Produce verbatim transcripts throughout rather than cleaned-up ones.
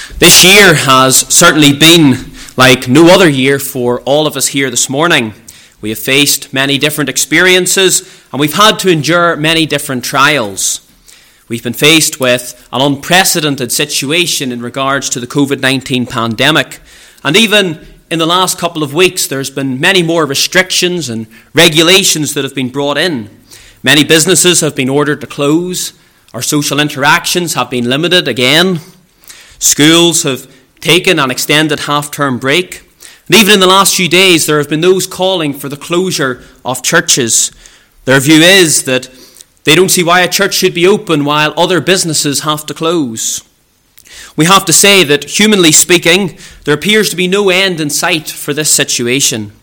This year has certainly been like no other year for all of us here this morning. We have faced many different experiences and we've had to endure many different trials. We've been faced with an unprecedented situation in regards to the covid nineteen pandemic. And even in the last couple of weeks, there's been many more restrictions and regulations that have been brought in. Many businesses have been ordered to close. Our social interactions have been limited again. Schools have taken an extended half-term break. And even in the last few days, there have been those calling for the closure of churches. Their view is that they don't see why a church should be open while other businesses have to close. We have to say that, humanly speaking, there appears to be no end in sight for this situation.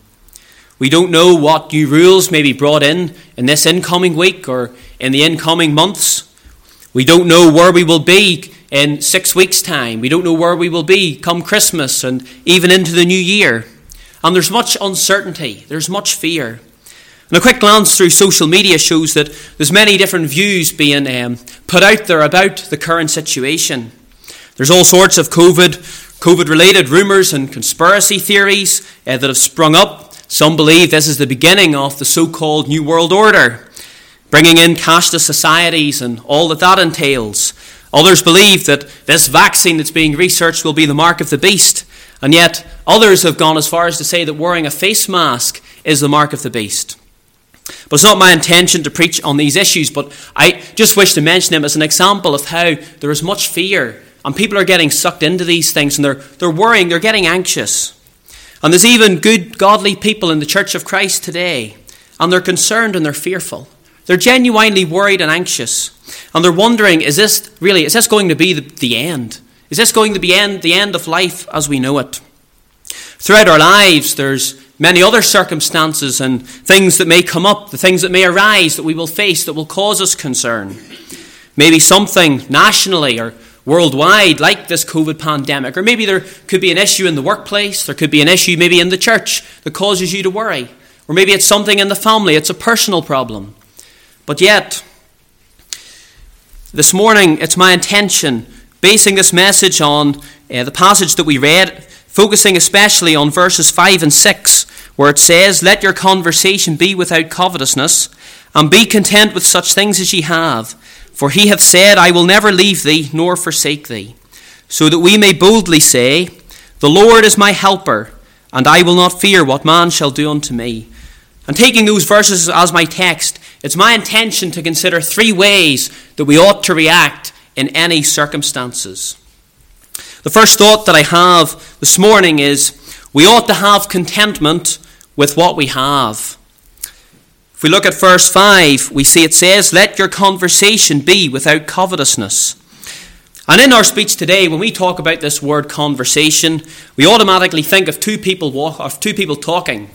We don't know what new rules may be brought in in this incoming week or in the incoming months. We don't know where we will be in six weeks' time. We don't know where we will be come Christmas and even into the new year. And there's much uncertainty. There's much fear. And a quick glance through social media shows that there's many different views being um, put out there about the current situation. There's all sorts of COVID, COVID-related rumours and conspiracy theories uh, that have sprung up. Some believe this is the beginning of the so-called New World Order, bringing in cashless societies and all that that entails. Others believe that this vaccine that's being researched will be the mark of the beast. And yet others have gone as far as to say that wearing a face mask is the mark of the beast. But it's not my intention to preach on these issues, but I just wish to mention them as an example of how there is much fear and people are getting sucked into these things and they're, they're worrying, they're getting anxious. And there's even good, godly people in the Church of Christ today, and they're concerned and they're fearful. They're genuinely worried and anxious. And they're wondering, is this really, is this going to be the, the end? Is this going to be end, the end of life as we know it? Throughout our lives, there's many other circumstances and things that may come up, the things that may arise that we will face that will cause us concern. Maybe something nationally or worldwide like this COVID pandemic, or maybe there could be an issue in the workplace, there could be an issue maybe in the church that causes you to worry, or maybe it's something in the family, it's a personal problem. But yet, this morning it's my intention, basing this message on uh, the passage that we read, focusing especially on verses five and six, where it says, "Let your conversation be without covetousness, and be content with such things as ye have. For he hath said, I will never leave thee, nor forsake thee. So that we may boldly say, The Lord is my helper, and I will not fear what man shall do unto me." And taking those verses as my text, it's my intention to consider three ways that we ought to react in any circumstances. The first thought that I have this morning is, we ought to have contentment with what we have. If we look at verse five, we see it says, "Let your conversation be without covetousness." And in our speech today, when we talk about this word conversation, we automatically think of two people walk, of two people talking.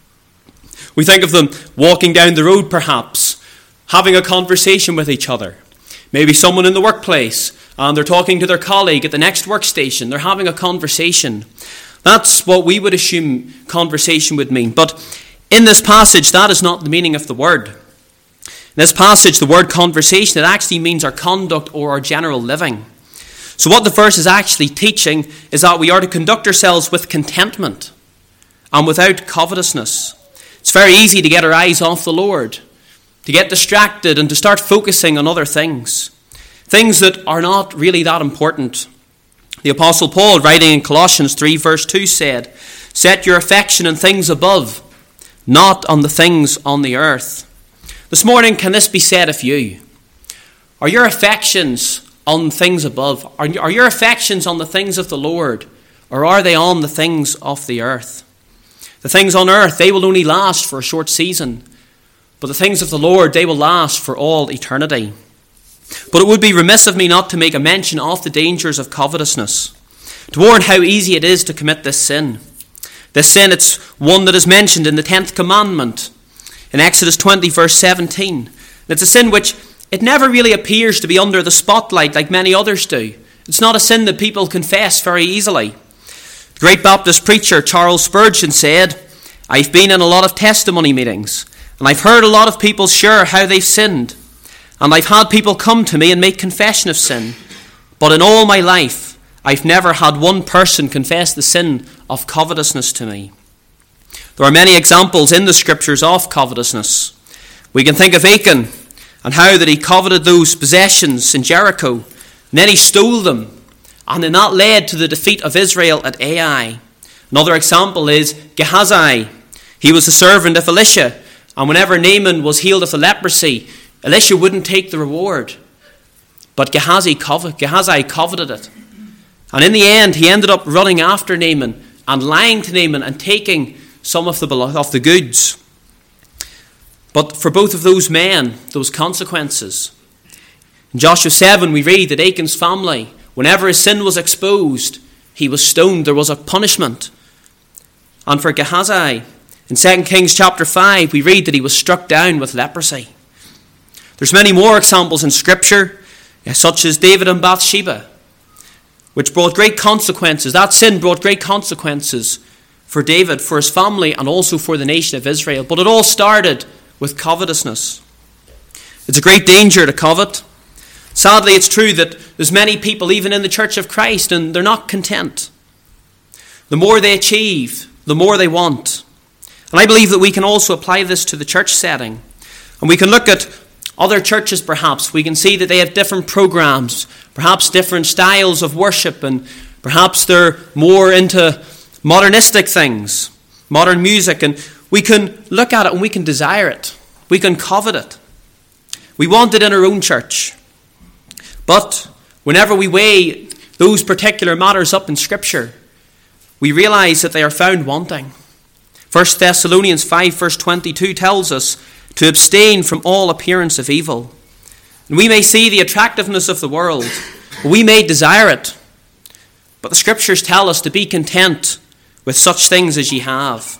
We think of them walking down the road perhaps, having a conversation with each other. Maybe someone in the workplace, and they're talking to their colleague at the next workstation. They're having a conversation. That's what we would assume conversation would mean. But in this passage, that is not the meaning of the word. In this passage, the word conversation, it actually means our conduct or our general living. So what the verse is actually teaching is that we are to conduct ourselves with contentment and without covetousness. It's very easy to get our eyes off the Lord, to get distracted and to start focusing on other things, things that are not really that important. The Apostle Paul, writing in Colossians three verse two, said, "Set your affection on things above, not on the things on the earth." This morning, can this be said of you? Are your affections on things above? Are, are your affections on the things of the Lord? Or are they on the things of the earth? The things on earth, they will only last for a short season. But the things of the Lord, they will last for all eternity. But it would be remiss of me not to make a mention of the dangers of covetousness, to warn how easy it is to commit this sin. This sin, it's one that is mentioned in the tenth commandment, in Exodus twenty, verse seventeen. And it's a sin which, it never really appears to be under the spotlight like many others do. It's not a sin that people confess very easily. The great Baptist preacher Charles Spurgeon said, "I've been in a lot of testimony meetings, and I've heard a lot of people share how they've sinned. And I've had people come to me and make confession of sin. But in all my life, I've never had one person confess the sin of covetousness to me. There are many examples in the scriptures of covetousness. We can think of Achan and how that he coveted those possessions in Jericho, and then he stole them, and then that led to the defeat of Israel at Ai. Another example is Gehazi. He was a servant of Elisha, and whenever Naaman was healed of the leprosy, Elisha wouldn't take the reward. But Gehazi coveted, Gehazi coveted it. And in the end, he ended up running after Naaman and lying to Naaman and taking some of the, of the goods. But for both of those men, those consequences. In Joshua seven, we read that Achan's family, whenever his sin was exposed, he was stoned. There was a punishment. And for Gehazi, in Second Kings chapter five, we read that he was struck down with leprosy. There's many more examples in Scripture, such as David and Bathsheba, which brought great consequences. That sin brought great consequences for David, for his family, and also for the nation of Israel. But it all started with covetousness. It's a great danger to covet. Sadly, it's true that there's many people, even in the Church of Christ, and they're not content. The more they achieve, the more they want. And I believe that we can also apply this to the church setting. And we can look at other churches perhaps. We can see that they have different programs, perhaps different styles of worship, and perhaps they're more into modernistic things, modern music. And we can look at it and we can desire it. We can covet it. We want it in our own church. But whenever we weigh those particular matters up in Scripture, we realize that they are found wanting. First Thessalonians five verse twenty-two tells us to abstain from all appearance of evil. And we may see the attractiveness of the world. We may desire it. But the Scriptures tell us to be content with such things as ye have.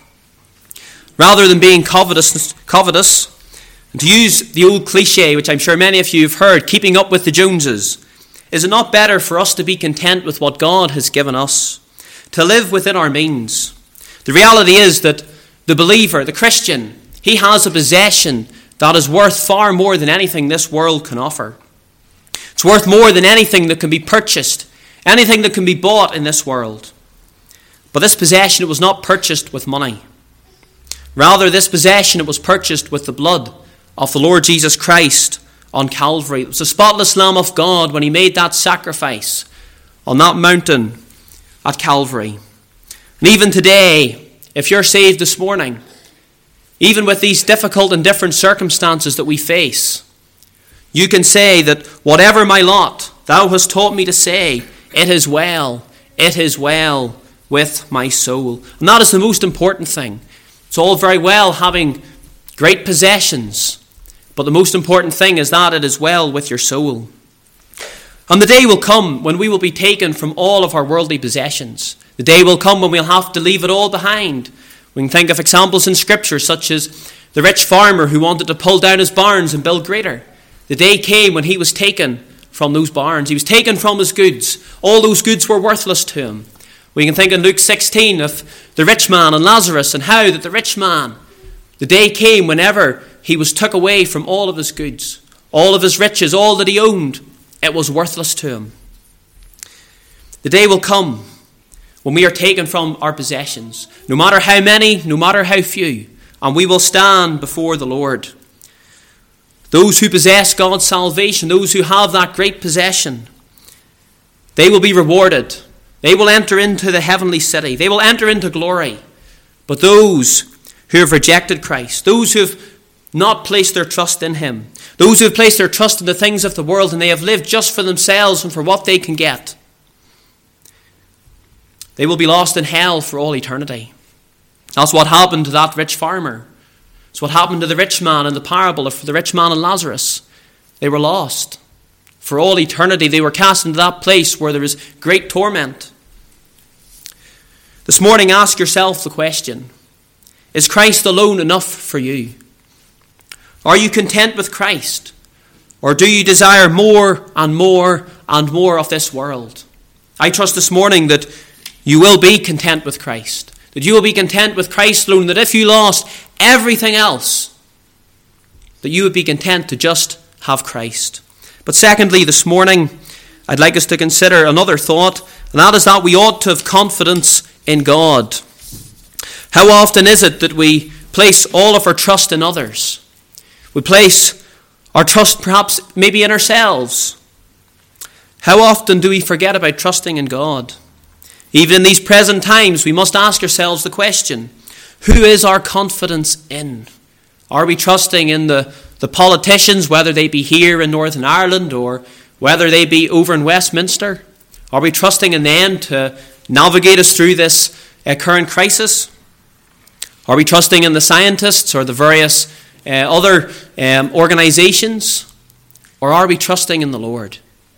Rather than being covetous, covetous, and to use the old cliche, which I'm sure many of you have heard, keeping up with the Joneses, is it not better for us to be content with what God has given us? To live within our means. The reality is that the believer, the Christian, he has a possession that is worth far more than anything this world can offer. It's worth more than anything that can be purchased, anything that can be bought in this world. But this possession, it was not purchased with money. Rather, this possession, it was purchased with the blood of the Lord Jesus Christ on Calvary. It was the spotless Lamb of God when he made that sacrifice on that mountain at Calvary. And even today, if you're saved this morning, even with these difficult and different circumstances that we face, you can say that whatever my lot, thou hast taught me to say, it is well, it is well with my soul. And that is the most important thing. It's all very well having great possessions, but the most important thing is that it is well with your soul. And the day will come when we will be taken from all of our worldly possessions. The day will come when we'll have to leave it all behind. We can think of examples in Scripture such as the rich farmer who wanted to pull down his barns and build greater. The day came when he was taken from those barns. He was taken from his goods. All those goods were worthless to him. We can think in Luke sixteen of the rich man and Lazarus, and how that the rich man, the day came whenever he was took away from all of his goods, all of his riches, all that he owned, it was worthless to him. The day will come when we are taken from our possessions, no matter how many, no matter how few, and we will stand before the Lord. Those who possess God's salvation, those who have that great possession, they will be rewarded. They will enter into the heavenly city. They will enter into glory. But those who have rejected Christ, those who have not placed their trust in him, those who have placed their trust in the things of the world and they have lived just for themselves and for what they can get, they will be lost in hell for all eternity. That's what happened to that rich farmer. It's what happened to the rich man in the parable of the rich man and Lazarus. They were lost. For all eternity, they were cast into that place where there is great torment. This morning, ask yourself the question, is Christ alone enough for you? Are you content with Christ? Or do you desire more and more and more of this world? I trust this morning that you will be content with Christ. That you will be content with Christ alone. That if you lost everything else, that you would be content to just have Christ. But secondly, this morning, I'd like us to consider another thought, and that is that we ought to have confidence in God. How often is it that we place all of our trust in others? We place our trust perhaps maybe in ourselves. How often do we forget about trusting in God? Even in these present times, we must ask ourselves the question, who is our confidence in? Are we trusting in the, the politicians, whether they be here in Northern Ireland or whether they be over in Westminster? Are we trusting in them to navigate us through this uh, current crisis? Are we trusting in the scientists or the various uh, other um, organizations? Or are we trusting in the Lord?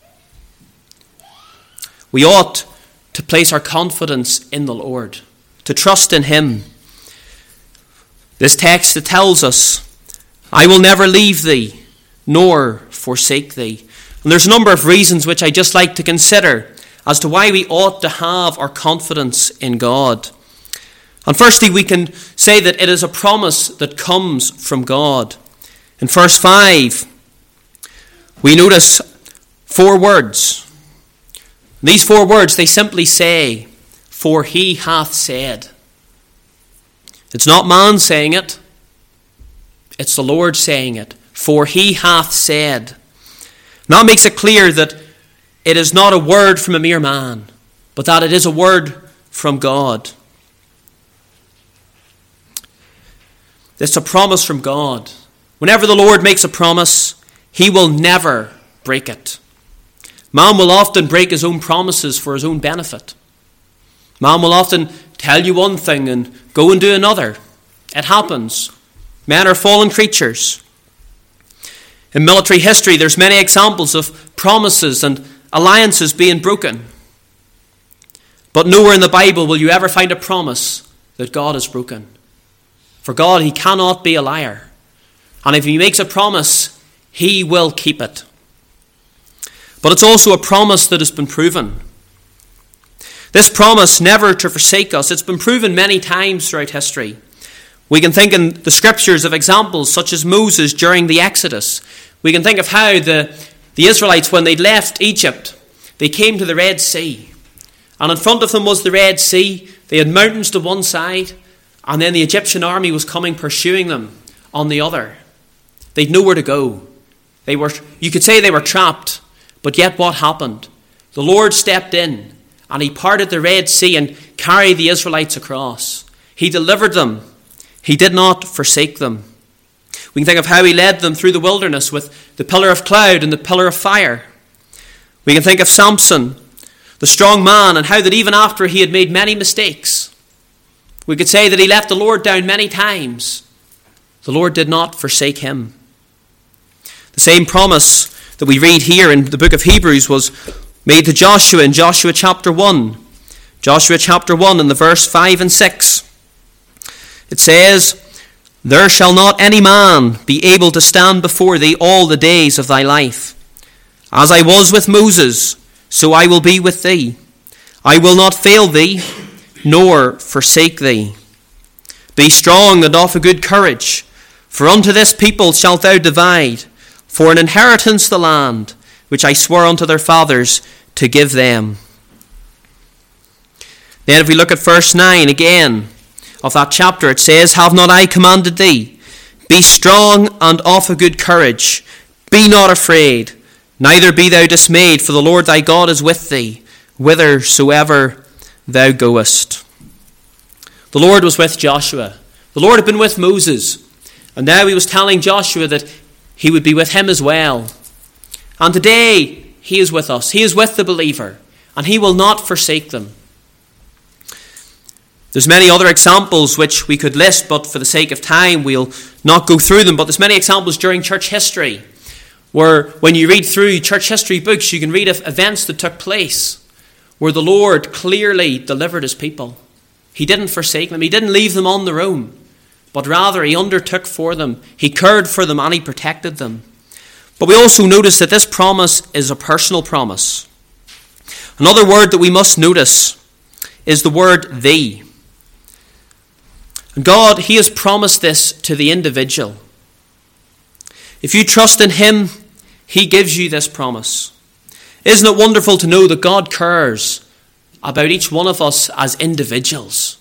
We ought to place our confidence in the Lord, to trust in Him. This text it tells us, I will never leave thee, nor forsake thee. And there's a number of reasons which I just like to consider as to why we ought to have our confidence in God. And firstly, we can say that it is a promise that comes from God. In verse five, we notice four words. These four words, they simply say, for He hath said. It's not man saying it. It's the Lord saying it. For He hath said. Now it makes it clear that it is not a word from a mere man, but that it is a word from God. It's a promise from God. Whenever the Lord makes a promise, He will never break it. Man will often break his own promises for his own benefit. Man will often tell you one thing and go and do another. It happens. Men are fallen creatures. In military history, there's many examples of promises and alliances being broken. But nowhere in the Bible will you ever find a promise that God has broken. For God, He cannot be a liar. And if He makes a promise, He will keep it. But it's also a promise that has been proven. This promise never to forsake us, it's been proven many times throughout history. We can think in the scriptures of examples such as Moses during the Exodus. We can think of how the, the Israelites, when they left Egypt, they came to the Red Sea. And in front of them was the Red Sea. They had mountains to one side, and then the Egyptian army was coming pursuing them on the other. They'd nowhere to go. They were, you could say they were trapped. But yet what happened? The Lord stepped in and He parted the Red Sea and carried the Israelites across. He delivered them. He did not forsake them. We can think of how He led them through the wilderness with the pillar of cloud and the pillar of fire. We can think of Samson, the strong man, and how that even after he had made many mistakes, we could say that he let the Lord down many times. The Lord did not forsake him. The same promise that we read here in the book of Hebrews was made to Joshua in Joshua chapter one. Joshua chapter one in the verse five and six. It says, there shall not any man be able to stand before thee all the days of thy life. As I was with Moses, so I will be with thee. I will not fail thee, nor forsake thee. Be strong and of a good courage, for unto this people shalt thou divide, for an inheritance the land, which I swore unto their fathers to give them. Then if we look at verse nine again of that chapter, it says, have not I commanded thee? Be strong and of a good courage. Be not afraid, neither be thou dismayed, for the Lord thy God is with thee, whithersoever thou goest. The Lord was with Joshua. The Lord had been with Moses. And now He was telling Joshua that He would be with him as well. And today, He is with us. He is with the believer. And He will not forsake them. There's many other examples which we could list, but for the sake of time, we'll not go through them. But there's many examples during church history, where when you read through church history books, you can read of events that took place, where the Lord clearly delivered His people. He didn't forsake them. He didn't leave them on their own. But rather He undertook for them, He cared for them, and He protected them. But we also notice that this promise is a personal promise. Another word that we must notice is the word thee. And God, He has promised this to the individual. If you trust in Him, He gives you this promise. Isn't it wonderful to know that God cares about each one of us as individuals?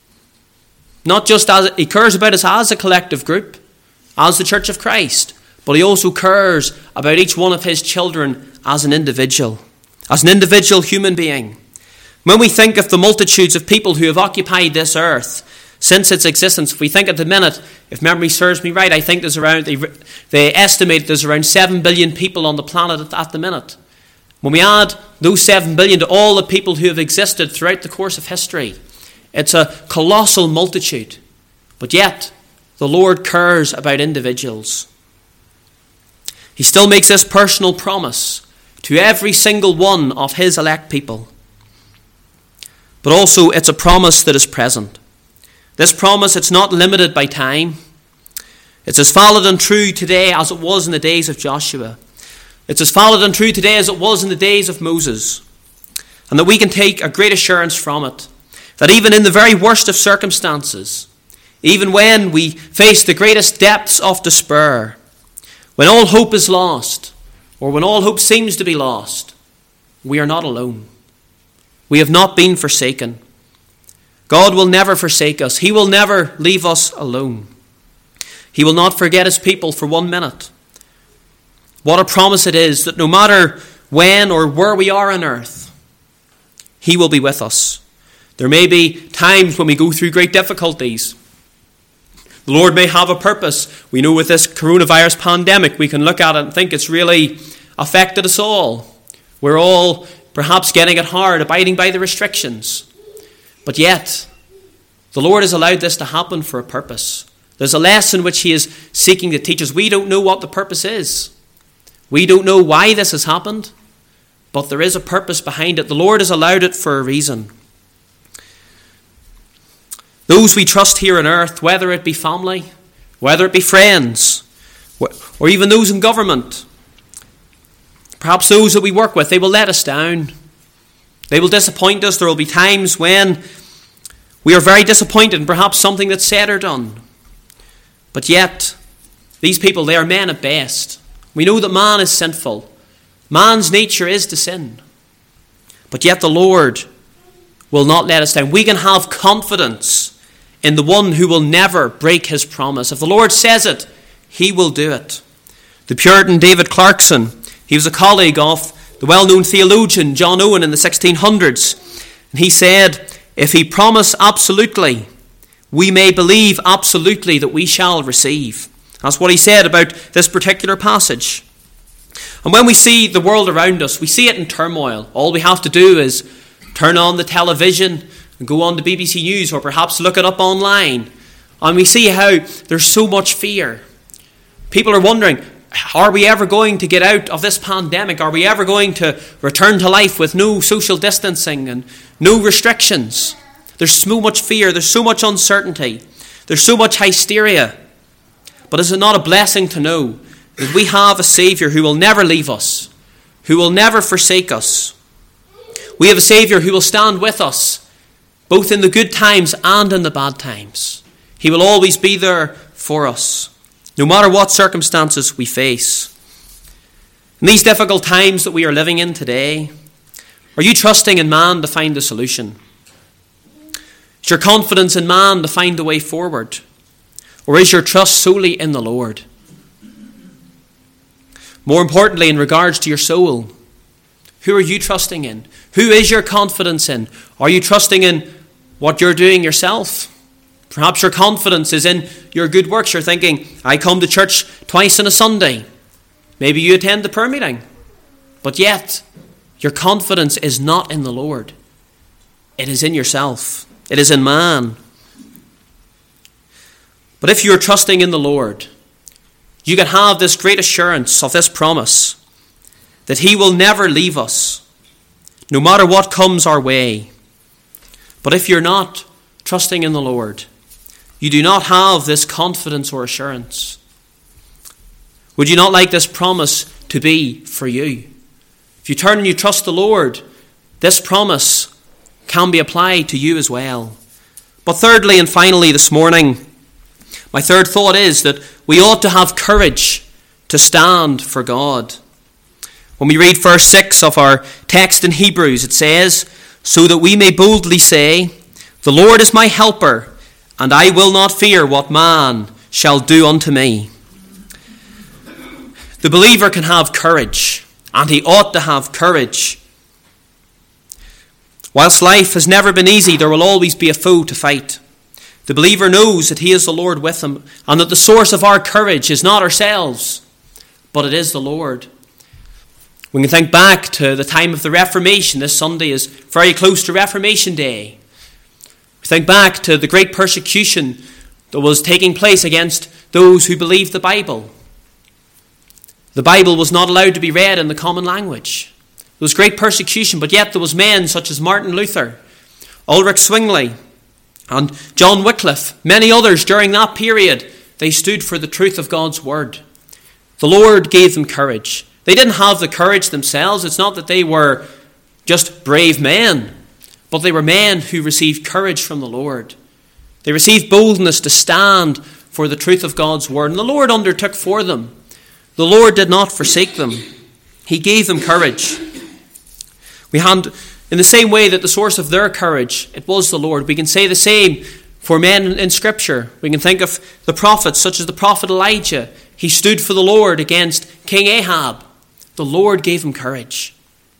Not just as he cares about us as a collective group, as the Church of Christ, but he also cares about each one of his children as an individual, as an individual human being. When we think of the multitudes of people who have occupied this earth since its existence, if we think at the minute, if memory serves me right, I think there's around, they, they estimate there's around seven billion people on the planet at, at the minute. When we add those seven billion to all the people who have existed throughout the course of history, it's a colossal multitude. But yet, the Lord cares about individuals. He still makes this personal promise to every single one of his elect people. But also, it's a promise that is present. This promise, it's not limited by time. It's as valid and true today as it was in the days of Joshua. It's as valid and true today as it was in the days of Moses. And that we can take a great assurance from it. That even in the very worst of circumstances, even when we face the greatest depths of despair, when all hope is lost, or when all hope seems to be lost, we are not alone. We have not been forsaken. God will never forsake us. He will never leave us alone. He will not forget his people for one minute. What a promise it is that no matter when or where we are on earth, he will be with us. There may be times when we go through great difficulties. The Lord may have a purpose. We know with this coronavirus pandemic, we can look at it and think it's really affected us all. We're all perhaps getting it hard, abiding by the restrictions. But yet, the Lord has allowed this to happen for a purpose. There's a lesson which he is seeking to teach us. We don't know what the purpose is. We don't know why this has happened, but there is a purpose behind it. The Lord has allowed it for a reason. Those we trust here on earth, whether it be family, whether it be friends, or even those in government, perhaps those that we work with, they will let us down. They will disappoint us. There will be times when we are very disappointed in perhaps something that's said or done. But yet, these people, they are men at best. We know that man is sinful. Man's nature is to sin. But yet the Lord will not let us down. We can have confidence in the one who will never break his promise. If the Lord says it, he will do it. The Puritan David Clarkson, he was a colleague of the well-known theologian John Owen in the sixteen hundreds. And he said, if he promise absolutely, we may believe absolutely that we shall receive. That's what he said about this particular passage. And when we see the world around us, we see it in turmoil. All we have to do is turn on the television and go on to B B C News, or perhaps look it up online. And we see how there's so much fear. People are wondering, are we ever going to get out of this pandemic? Are we ever going to return to life with no social distancing and no restrictions? There's so much fear. There's so much uncertainty. There's so much hysteria. But is it not a blessing to know that we have a Saviour who will never leave us, who will never forsake us? We have a Saviour who will stand with us, both in the good times and in the bad times. He will always be there for us, no matter what circumstances we face. In these difficult times that we are living in today, are you trusting in man to find the solution? Is your confidence in man to find the way forward? Or is your trust solely in the Lord? More importantly, in regards to your soul, who are you trusting in? Who is your confidence in? Are you trusting in what you're doing yourself? Perhaps your confidence is in your good works. You're thinking, I come to church twice on a Sunday. Maybe you attend the prayer meeting. But yet, your confidence is not in the Lord. It is in yourself. It is in man. But if you're trusting in the Lord, you can have this great assurance of this promise that he will never leave us, no matter what comes our way. But if you're not trusting in the Lord, you do not have this confidence or assurance. Would you not like this promise to be for you? If you turn and you trust the Lord, this promise can be applied to you as well. But thirdly and finally this morning, my third thought is that we ought to have courage to stand for God. When we read verse six of our text in Hebrews, it says, "So that we may boldly say, the Lord is my helper, and I will not fear what man shall do unto me." The believer can have courage, and he ought to have courage. Whilst life has never been easy, there will always be a foe to fight. The believer knows that he is the Lord with him, and that the source of our courage is not ourselves, but it is the Lord. We can think back to the time of the Reformation. This Sunday is very close to Reformation Day. We think back to the great persecution that was taking place against those who believed the Bible. The Bible was not allowed to be read in the common language. There was great persecution, but yet there was men such as Martin Luther, Ulrich Zwingli, and John Wycliffe, many others during that period. They stood for the truth of God's word. The Lord gave them courage. They didn't have the courage themselves. It's not that they were just brave men, but they were men who received courage from the Lord. They received boldness to stand for the truth of God's word, and the Lord undertook for them. The Lord did not forsake them. He gave them courage. We had, in the same way that the source of their courage, it was the Lord, we can say the same for men in Scripture. We can think of the prophets, such as the prophet Elijah. He stood for the Lord against King Ahab. The Lord gave him courage.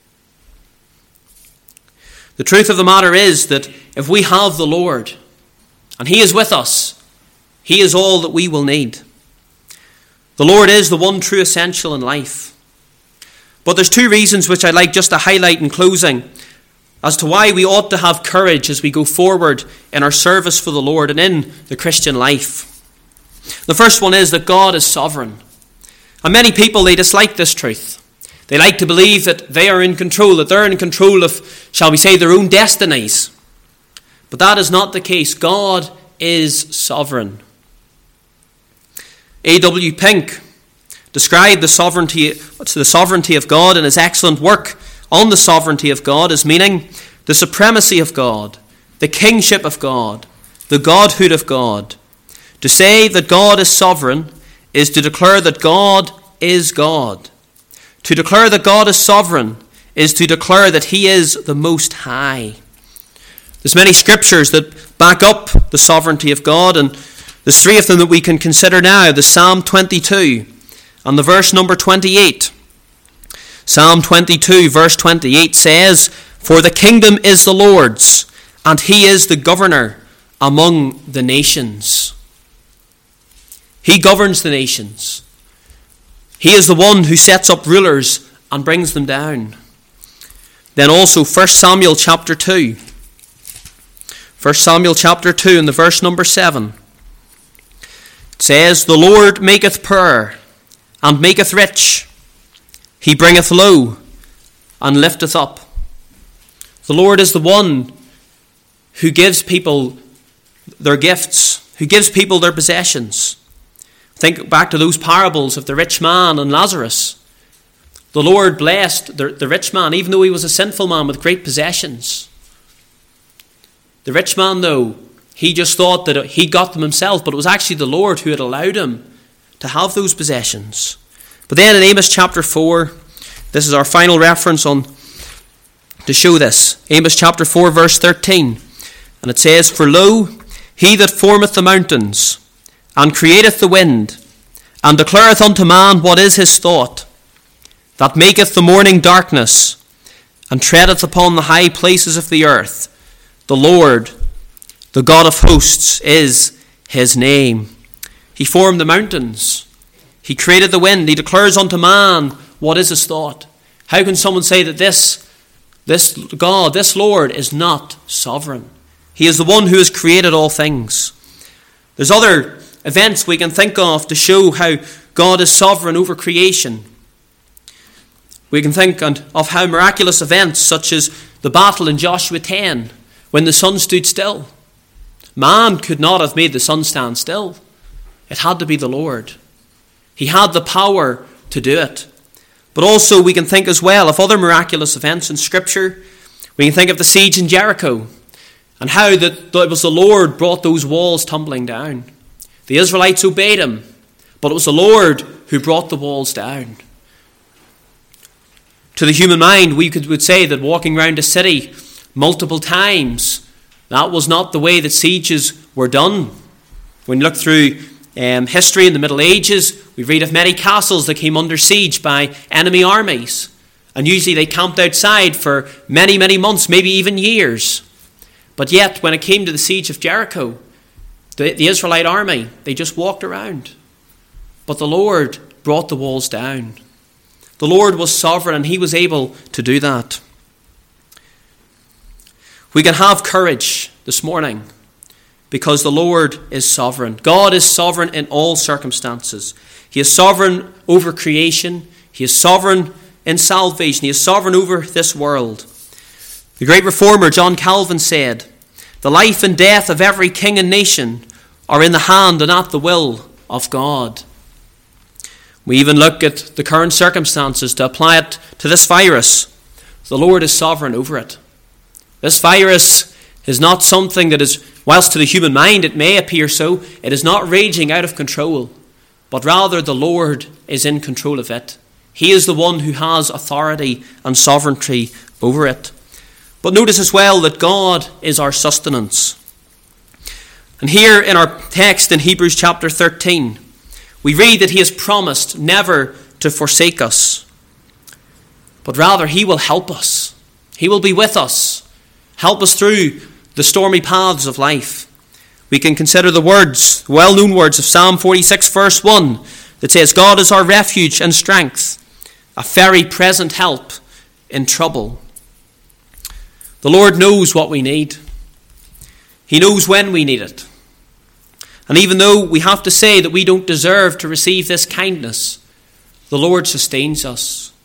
The truth of the matter is that if we have the Lord, and He is with us, He is all that we will need. The Lord is the one true essential in life. But there's two reasons which I'd like just to highlight in closing as to why we ought to have courage as we go forward in our service for the Lord and in the Christian life. The first one is that God is sovereign. And many people, they dislike this truth. They like to believe that they are in control, that they're in control of, shall we say, their own destinies. But that is not the case. God is sovereign. A W Pink described the sovereignty, the sovereignty of God in his excellent work on the sovereignty of God as meaning the supremacy of God, the kingship of God, the godhood of God. To say that God is sovereign is to declare that God is God. To declare that God is sovereign is to declare that He is the Most High. There's many scriptures that back up the sovereignty of God, and there's three of them that we can consider now. The Psalm twenty-two and the verse number twenty-eight. Psalm twenty-two verse twenty-eight says, "For the kingdom is the Lord's, and He is the governor among the nations." He governs the nations. He is the one who sets up rulers and brings them down. Then also First Samuel chapter two. First Samuel chapter two and the verse number seven. It says, "The Lord maketh poor and maketh rich. He bringeth low and lifteth up." The Lord is the one who gives people their gifts, who gives people their possessions. Think back to those parables of the rich man and Lazarus. The Lord blessed the, the rich man, even though he was a sinful man with great possessions. The rich man, though, he just thought that he got them himself, but it was actually the Lord who had allowed him to have those possessions. But then in Amos chapter four, this is our final reference on to show this. Amos chapter four verse thirteen. And it says, "For lo, He that formeth the mountains, and createth the wind, and declareth unto man what is his thought, that maketh the morning darkness, and treadeth upon the high places of the earth. The Lord, the God of hosts, is His name." He formed the mountains. He created the wind. He declares unto man what is his thought. How can someone say that this, this God, this Lord, is not sovereign? He is the one who has created all things. There's other events we can think of to show how God is sovereign over creation. We can think of how miraculous events such as the battle in Joshua ten, when the sun stood still. Man could not have made the sun stand still. It had to be the Lord. He had the power to do it. But also we can think as well of other miraculous events in Scripture. We can think of the siege in Jericho and how that it was the Lord brought those walls tumbling down. The Israelites obeyed Him, but it was the Lord who brought the walls down. To the human mind, we could would say that walking around a city multiple times, that was not the way that sieges were done. When you look through um, history in the Middle Ages, we read of many castles that came under siege by enemy armies. And usually they camped outside for many, many months, maybe even years. But yet, when it came to the siege of Jericho, the, the Israelite army, they just walked around. But the Lord brought the walls down. The Lord was sovereign and he was able to do that. We can have courage this morning because the Lord is sovereign. God is sovereign in all circumstances. He is sovereign over creation. He is sovereign in salvation. He is sovereign over this world. The great reformer John Calvin said, "The life and death of every king and nation are in the hand and at the will of God." We even look at the current circumstances to apply it to this virus. The Lord is sovereign over it. This virus is not something that is, whilst to the human mind it may appear so, it is not raging out of control, but rather the Lord is in control of it. He is the one who has authority and sovereignty over it. But notice as well that God is our sustenance. And here in our text in Hebrews chapter thirteen, we read that he has promised never to forsake us, but rather he will help us. He will be with us, help us through the stormy paths of life. We can consider the words, well-known words of Psalm forty-six verse one that says, "God is our refuge and strength, a very present help in trouble." The Lord knows what we need. He knows when we need it. And even though we have to say that we don't deserve to receive this kindness, the Lord sustains us.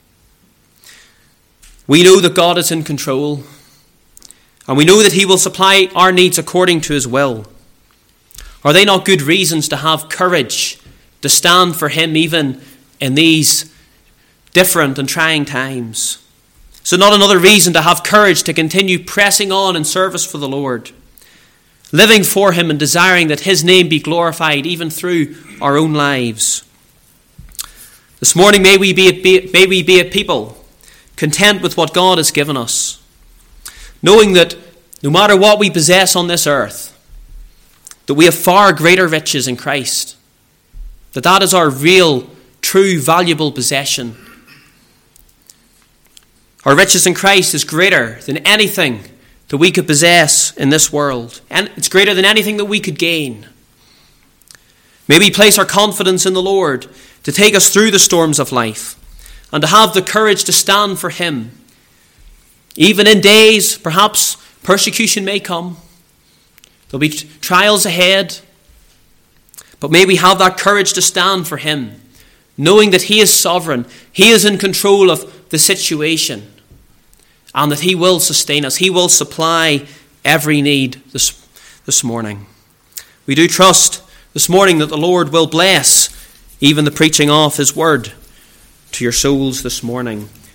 We know that God is in control, and we know that he will supply our needs according to his will. Are they not good reasons to have courage, to stand for him even in these different and trying times? So not another reason to have courage to continue pressing on in service for the Lord, living for him and desiring that his name be glorified even through our own lives. This morning may we be a, may we be a people content with what God has given us, knowing that no matter what we possess on this earth, that we have far greater riches in Christ, that that is our real, true, valuable possession. Our riches in Christ is greater than anything that we could possess in this world. And it's greater than anything that we could gain. May we place our confidence in the Lord to take us through the storms of life and to have the courage to stand for him. Even in days, perhaps persecution may come. There'll be trials ahead. But may we have that courage to stand for him, knowing that he is sovereign. He is in control of the situation. And that he will sustain us. He will supply every need this, this morning. We do trust this morning that the Lord will bless even the preaching of his word to your souls this morning.